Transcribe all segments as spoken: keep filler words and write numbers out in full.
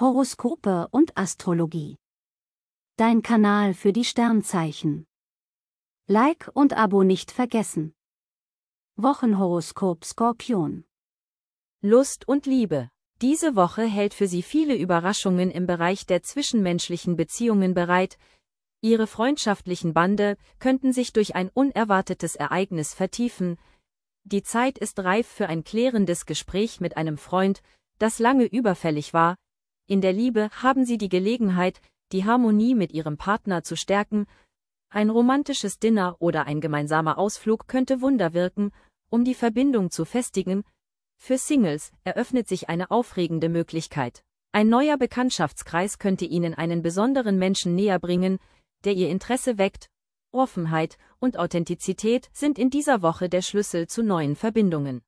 Horoskope und Astrologie. Dein Kanal für die Sternzeichen. Like und Abo nicht vergessen. Wochenhoroskop Skorpion. Lust und Liebe. Diese Woche hält für Sie viele Überraschungen im Bereich der zwischenmenschlichen Beziehungen bereit. Ihre freundschaftlichen Bande könnten sich durch ein unerwartetes Ereignis vertiefen. Die Zeit ist reif für ein klärendes Gespräch mit einem Freund, das lange überfällig war. In der Liebe haben Sie die Gelegenheit, die Harmonie mit Ihrem Partner zu stärken. Ein romantisches Dinner oder ein gemeinsamer Ausflug könnte Wunder wirken, um die Verbindung zu festigen. Für Singles eröffnet sich eine aufregende Möglichkeit. Ein neuer Bekanntschaftskreis könnte Ihnen einen besonderen Menschen näher bringen, der Ihr Interesse weckt. Offenheit und Authentizität sind in dieser Woche der Schlüssel zu neuen Verbindungen.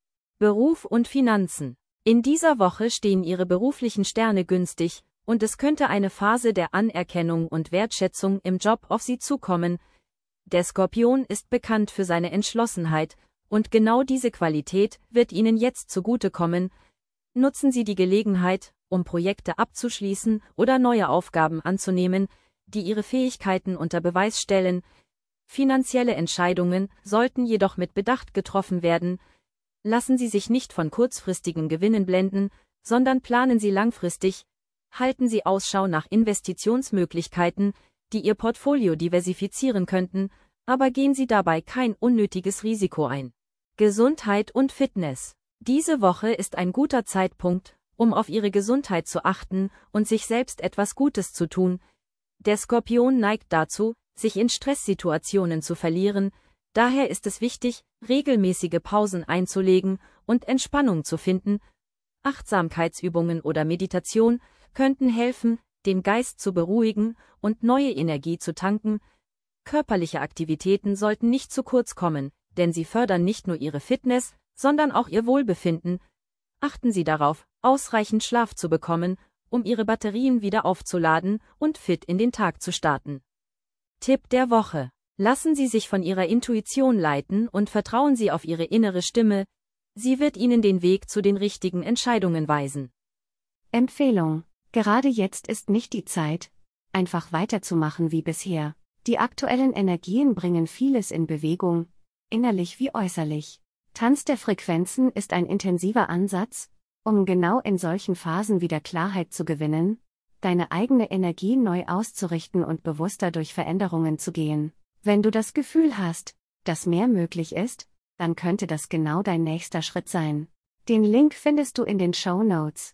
Beruf und Finanzen. In dieser Woche stehen Ihre beruflichen Sterne günstig, und es könnte eine Phase der Anerkennung und Wertschätzung im Job auf Sie zukommen. Der Skorpion ist bekannt für seine Entschlossenheit, und genau diese Qualität wird Ihnen jetzt zugutekommen. Nutzen Sie die Gelegenheit, um Projekte abzuschließen oder neue Aufgaben anzunehmen, die Ihre Fähigkeiten unter Beweis stellen. Finanzielle Entscheidungen sollten jedoch mit Bedacht getroffen werden. Lassen Sie sich nicht von kurzfristigen Gewinnen blenden, sondern planen Sie langfristig. Halten Sie Ausschau nach Investitionsmöglichkeiten, die Ihr Portfolio diversifizieren könnten, aber gehen Sie dabei kein unnötiges Risiko ein. Gesundheit und Fitness. Diese Woche ist ein guter Zeitpunkt, um auf Ihre Gesundheit zu achten und sich selbst etwas Gutes zu tun. Der Skorpion neigt dazu, sich in Stresssituationen zu verlieren. Daher ist es wichtig, regelmäßige Pausen einzulegen und Entspannung zu finden. Achtsamkeitsübungen oder Meditation könnten helfen, den Geist zu beruhigen und neue Energie zu tanken. Körperliche Aktivitäten sollten nicht zu kurz kommen, denn sie fördern nicht nur Ihre Fitness, sondern auch Ihr Wohlbefinden. Achten Sie darauf, ausreichend Schlaf zu bekommen, um Ihre Batterien wieder aufzuladen und fit in den Tag zu starten. Tipp der Woche. Lassen Sie sich von Ihrer Intuition leiten und vertrauen Sie auf Ihre innere Stimme. Sie wird Ihnen den Weg zu den richtigen Entscheidungen weisen. Empfehlung. Gerade jetzt ist nicht die Zeit, einfach weiterzumachen wie bisher. Die aktuellen Energien bringen vieles in Bewegung, innerlich wie äußerlich. Tanz der Frequenzen ist ein intensiver Ansatz, um genau in solchen Phasen wieder Klarheit zu gewinnen, deine eigene Energie neu auszurichten und bewusster durch Veränderungen zu gehen. Wenn du das Gefühl hast, dass mehr möglich ist, dann könnte das genau dein nächster Schritt sein. Den Link findest du in den Shownotes.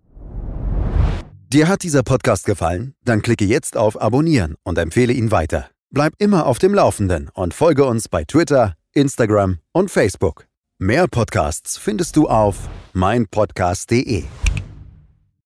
Dir hat dieser Podcast gefallen? Dann klicke jetzt auf Abonnieren und empfehle ihn weiter. Bleib immer auf dem Laufenden und folge uns bei Twitter, Instagram und Facebook. Mehr Podcasts findest du auf mein podcast punkt de.